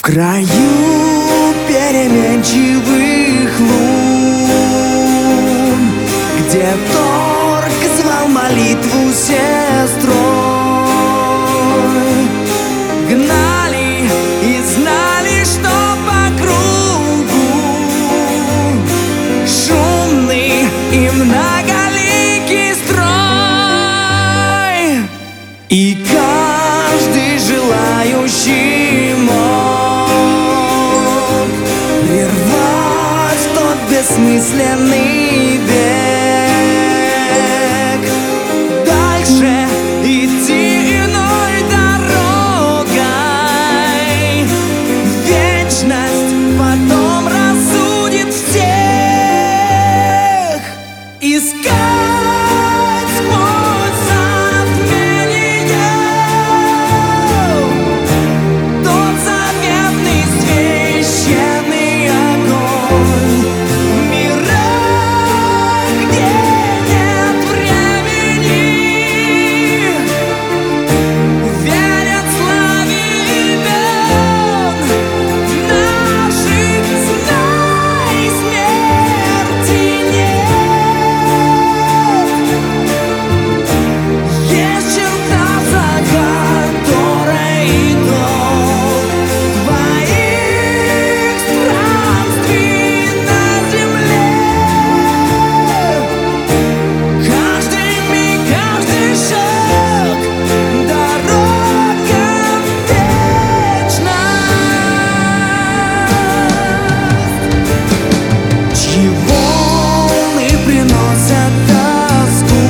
краю переменчивых лун, где торг звал молитву сестрой, гнали и знали, что по кругу шумный и многоликий строй, и каждый желающий мог прервать тот бессмысленный бег, дальше идти иной дорогой. Вечность потом рассудит всех. Искать сквозь затмение тот заветный священный огонь в мирах, где нет времени, верят славе имен наших, знай, смерти нет. Есть черта, за которой итог твоих странствий на земле. Каждый миг, каждый шаг — дорога в вечность, чьи волны приносят тоску,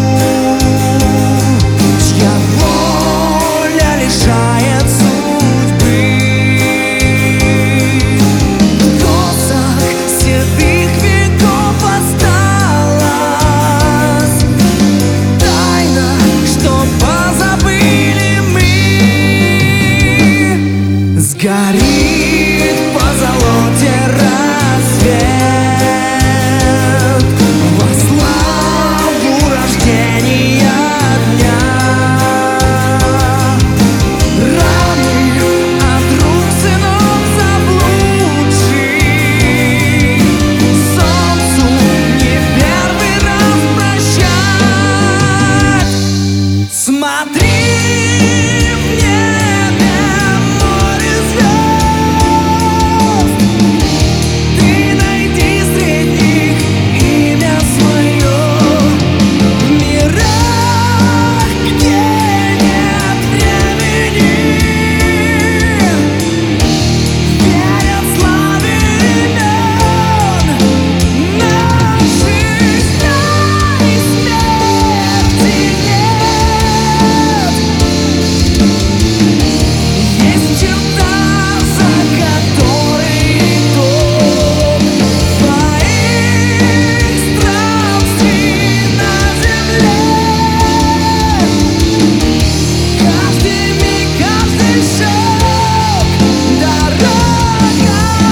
чья воля лишает судьбы. В косах седых веков осталась тайна, что позабыли мы. Сгорит по золоте рассвет во славу рождения дня. Раны от рук сынов заблудших солнцу не первый раз прощать. Смотри, в небе море звезд, ты найди среди них имя свое. В мирах, где нет времени, верят славе имен наших, знай, смерти нет. Есть черта, за которой итог твоих странствий на земле. Каждый миг, каждый шаг — дорога в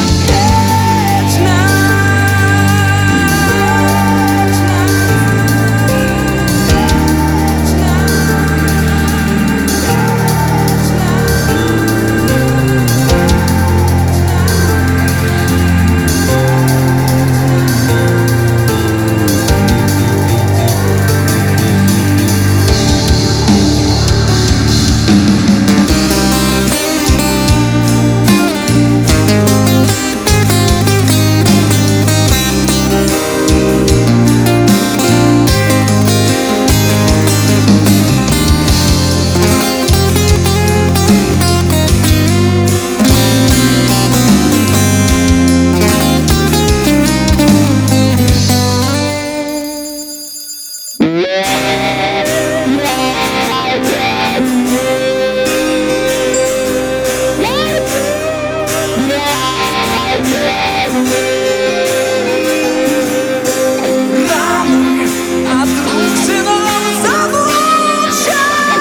раны от рук сынов заблудших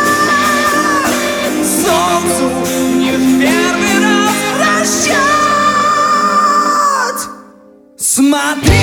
солнцу не в первый раз прощать. Смотри,